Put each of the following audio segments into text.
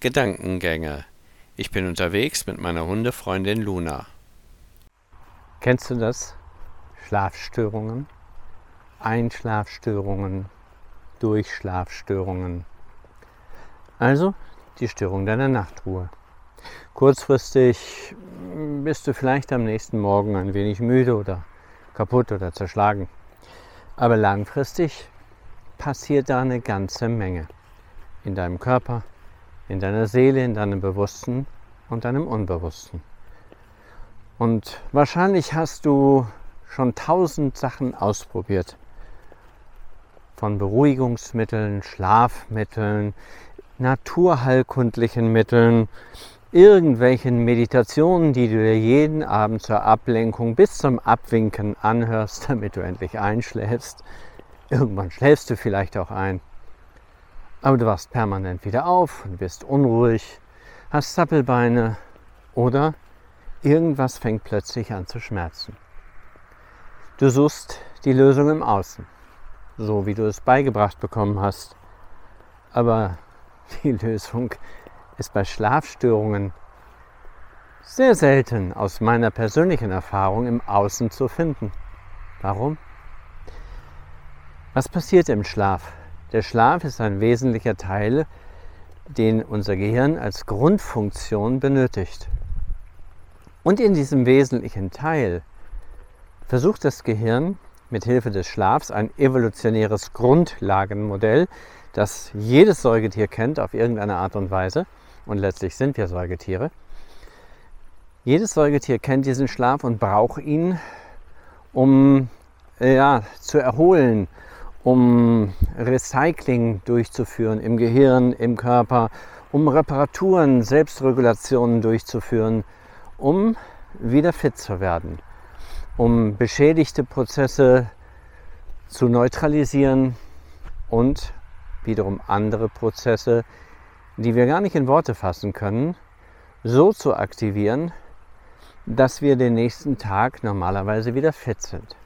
Gedankengänge. Ich bin unterwegs mit meiner Hundefreundin Luna. Kennst du das? Schlafstörungen, Einschlafstörungen, Durchschlafstörungen. Also die Störung deiner Nachtruhe. Kurzfristig bist du vielleicht am nächsten Morgen ein wenig müde oder kaputt oder zerschlagen. Aber langfristig passiert da eine ganze Menge. In deinem Körper, in deiner Seele, in deinem Bewussten und deinem Unbewussten. Und wahrscheinlich hast du schon 1000 Sachen ausprobiert. Von Beruhigungsmitteln, Schlafmitteln, naturheilkundlichen Mitteln, irgendwelchen Meditationen, die du dir jeden Abend zur Ablenkung bis zum Abwinken anhörst, damit du endlich einschläfst. Irgendwann schläfst du vielleicht auch ein. Aber du wachst permanent wieder auf und bist unruhig, hast Zappelbeine oder irgendwas fängt plötzlich an zu schmerzen. Du suchst die Lösung im Außen, so wie du es beigebracht bekommen hast. Aber die Lösung ist bei Schlafstörungen sehr selten aus meiner persönlichen Erfahrung im Außen zu finden. Warum? Was passiert im Schlaf? Der Schlaf ist ein wesentlicher Teil, den unser Gehirn als Grundfunktion benötigt. Und in diesem wesentlichen Teil versucht das Gehirn mit Hilfe des Schlafs ein evolutionäres Grundlagenmodell, das jedes Säugetier kennt auf irgendeine Art und Weise, und letztlich sind wir Säugetiere. Jedes Säugetier kennt diesen Schlaf und braucht ihn, um zu erholen, um Recycling durchzuführen im Gehirn, im Körper, um Reparaturen, Selbstregulationen durchzuführen, um wieder fit zu werden, um beschädigte Prozesse zu neutralisieren und wiederum andere Prozesse, die wir gar nicht in Worte fassen können, so zu aktivieren, dass wir den nächsten Tag normalerweise wieder fit sind.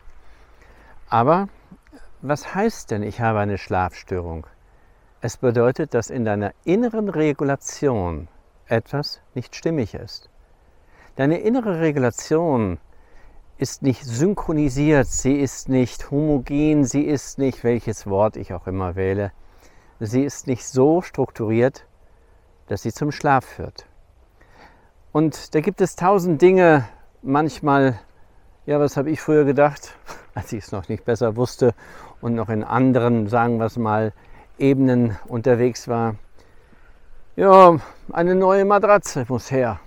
Aber was heißt denn, ich habe eine Schlafstörung? Es bedeutet, dass in deiner inneren Regulation etwas nicht stimmig ist. Deine innere Regulation ist nicht synchronisiert, sie ist nicht homogen, sie ist nicht, welches Wort ich auch immer wähle, sie ist nicht so strukturiert, dass sie zum Schlaf führt. Und da gibt es 1000 Dinge, manchmal, was habe ich früher gedacht, als ich es noch nicht besser wusste und noch in anderen, sagen wir es mal, Ebenen unterwegs war. Ja, eine neue Matratze muss her.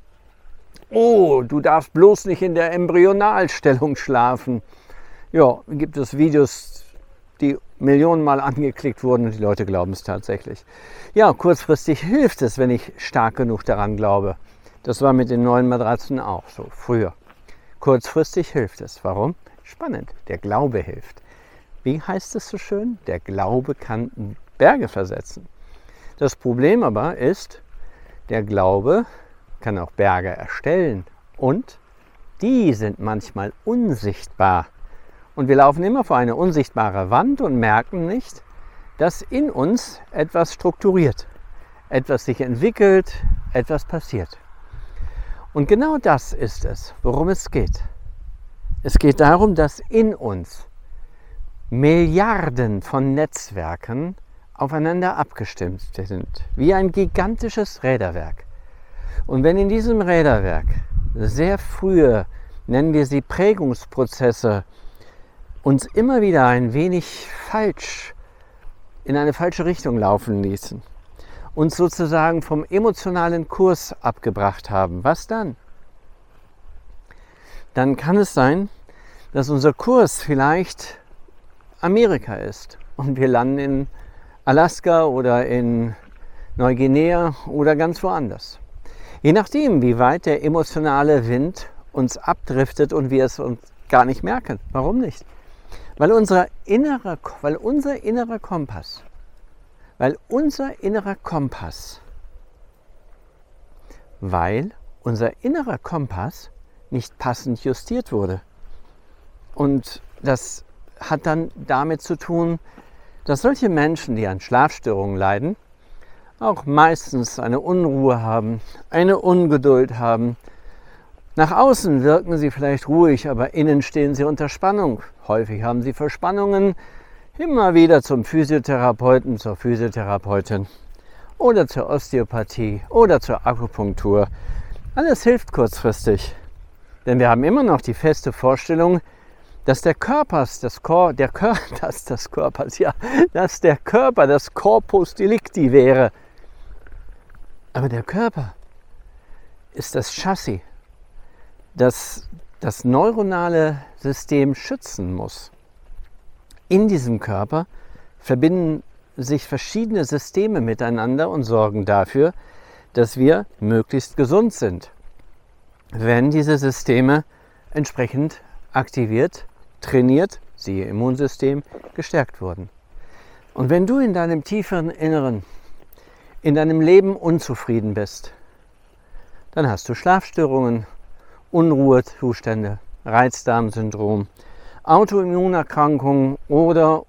Oh, du darfst bloß nicht in der Embryonalstellung schlafen. Ja, gibt es Videos, die millionenmal angeklickt wurden und die Leute glauben es tatsächlich. Ja, kurzfristig hilft es, wenn ich stark genug daran glaube. Das war mit den neuen Matratzen auch so, früher. Kurzfristig hilft es. Warum? Spannend. Der Glaube hilft. Wie heißt es so schön? Der Glaube kann Berge versetzen. Das Problem aber ist, der Glaube kann auch Berge erstellen und die sind manchmal unsichtbar. Und wir laufen immer vor eine unsichtbare Wand und merken nicht, dass in uns etwas strukturiert, etwas sich entwickelt, etwas passiert. Und genau das ist es, worum es geht. Es geht darum, dass in uns Milliarden von Netzwerken aufeinander abgestimmt sind, wie ein gigantisches Räderwerk. Und wenn in diesem Räderwerk sehr frühe, nennen wir sie Prägungsprozesse, uns immer wieder ein wenig in eine falsche Richtung laufen ließen, uns sozusagen vom emotionalen Kurs abgebracht haben, was dann? Dann kann es sein, dass unser Kurs vielleicht Amerika ist und wir landen in Alaska oder in Neuguinea oder ganz woanders. Je nachdem, wie weit der emotionale Wind uns abdriftet und wir es uns gar nicht merken. Warum nicht? Weil unser innerer Kompass nicht passend justiert wurde. Und das hat dann damit zu tun, dass solche Menschen, die an Schlafstörungen leiden, auch meistens eine Unruhe haben, eine Ungeduld haben. Nach außen wirken sie vielleicht ruhig, aber innen stehen sie unter Spannung. Häufig haben sie Verspannungen, immer wieder zum Physiotherapeuten, zur Physiotherapeutin oder zur Osteopathie oder zur Akupunktur. Alles hilft kurzfristig, denn wir haben immer noch die feste Vorstellung, dass der Körper das Corpus Delicti wäre. Aber der Körper ist das Chassis, das das neuronale System schützen muss. In diesem Körper verbinden sich verschiedene Systeme miteinander und sorgen dafür, dass wir möglichst gesund sind, wenn diese Systeme entsprechend aktiviert, trainiert, siehe Immunsystem, gestärkt wurden. Und wenn du in deinem tieferen Inneren, in deinem Leben unzufrieden bist, dann hast du Schlafstörungen, Unruhezustände, Reizdarmsyndrom, Autoimmunerkrankungen oder.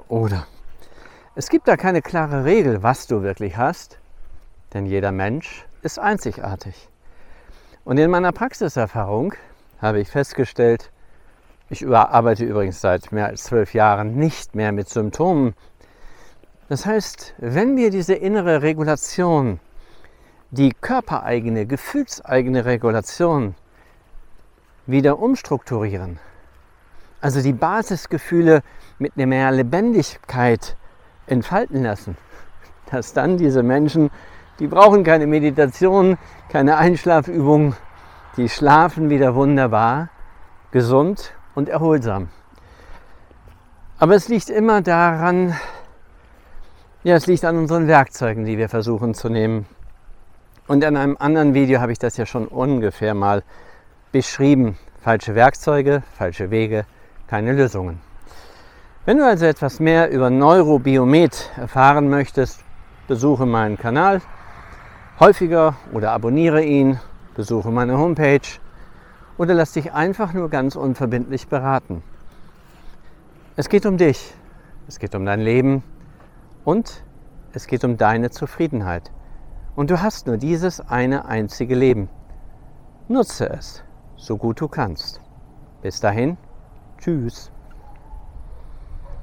Es gibt da keine klare Regel, was du wirklich hast, denn jeder Mensch ist einzigartig. Und in meiner Praxiserfahrung habe ich festgestellt, ich arbeite übrigens seit mehr als 12 Jahren nicht mehr mit Symptomen. Das heißt, wenn wir diese innere Regulation, die körpereigene, gefühlseigene Regulation wieder umstrukturieren, also die Basisgefühle mit mehr Lebendigkeit entfalten lassen, dass dann diese Menschen, die brauchen keine Meditation, keine Einschlafübung, die schlafen wieder wunderbar, gesund und erholsam. Aber es liegt immer daran, es liegt an unseren Werkzeugen, die wir versuchen zu nehmen. Und in einem anderen Video habe ich das ja schon ungefähr mal beschrieben. Falsche Werkzeuge, falsche Wege, keine Lösungen. Wenn du also etwas mehr über Neurobiomet erfahren möchtest, besuche meinen Kanal häufiger oder abonniere ihn, besuche meine Homepage oder lass dich einfach nur ganz unverbindlich beraten. Es geht um dich, es geht um dein Leben und es geht um deine Zufriedenheit. Und du hast nur dieses eine einzige Leben. Nutze es, so gut du kannst. Bis dahin, tschüss.